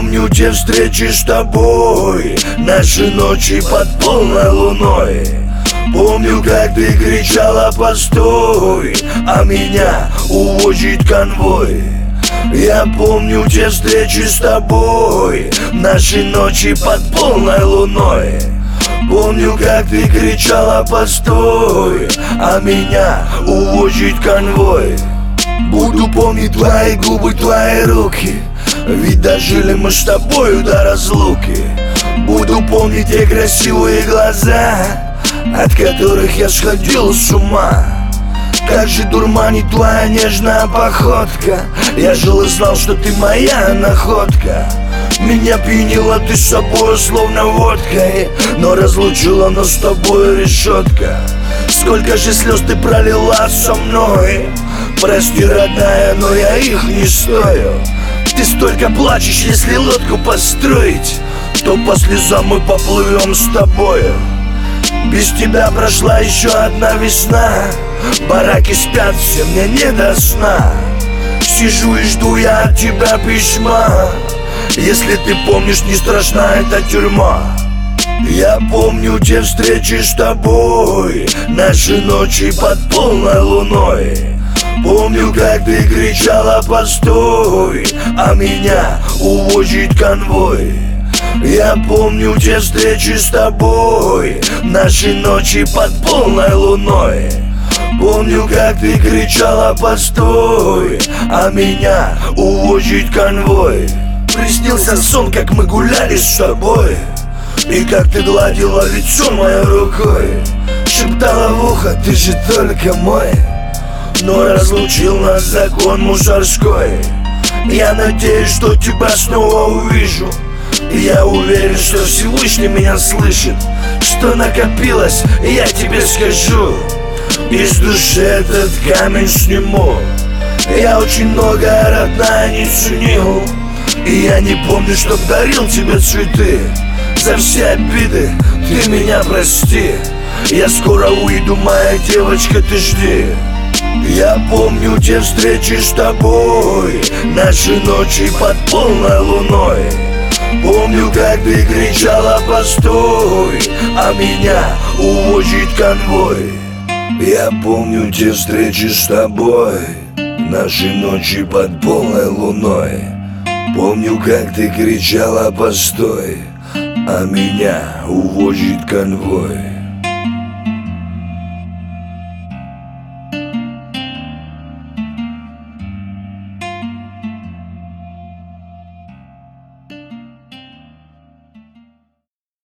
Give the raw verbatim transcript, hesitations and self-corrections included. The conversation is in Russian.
помню те встречи с тобой, наши ночи под полной луной. Помню, как ты кричала «постой», а меня увозит конвой. Я помню те встречи с тобой, наши ночи под полной луной. Помню, как ты кричала «постой», а меня увозит конвой. Буду помнить твои губы, твои руки, ведь дожили мы с тобою до разлуки. Буду помнить те красивые глаза, от которых я сходил с ума. Как же дурманит твоя нежная походка, я жил и знал, что ты моя находка. Меня пьянила ты с собой, словно водкой, но разлучила нас с тобой решетка. Сколько же слез ты пролила со мной, прости, родная, но я их не стою. Ты столько плачешь, если лодку построить, то по слезам мы поплывем с тобою. Без тебя прошла еще одна весна, бараки спят, все мне не до сна. Сижу и жду я от тебя письма, если ты помнишь, не страшна эта тюрьма. Я помню те встречи с тобой, наши ночи под полной луной. Помню, как ты кричала «постой», а меня увозит конвой. Я помню те встречи с тобой, наши ночи под полной луной. Помню, как ты кричала «постой», а меня увозит конвой. Приснился сон, как мы гуляли с тобой, и как ты гладила лицо моей рукой. Шептала в ухо: ты же только мой. Но разлучил нас закон мусорской. Я надеюсь, что тебя снова увижу. Я уверен, что Всевышний меня слышит. Что накопилось, я тебе скажу. Из души этот камень сниму. Я очень многое, родная, не ценил, и я не помню, чтоб дарил тебе цветы. За все обиды ты меня прости. Я скоро уйду, моя девочка, ты жди. Я помню те встречи с тобой, наши ночи под полной луной. Помню, как ты кричала «постой», а меня увозит конвой. Я помню те встречи с тобой, наши ночи под полной луной. Помню, как ты кричала «постой», а меня увозит конвой.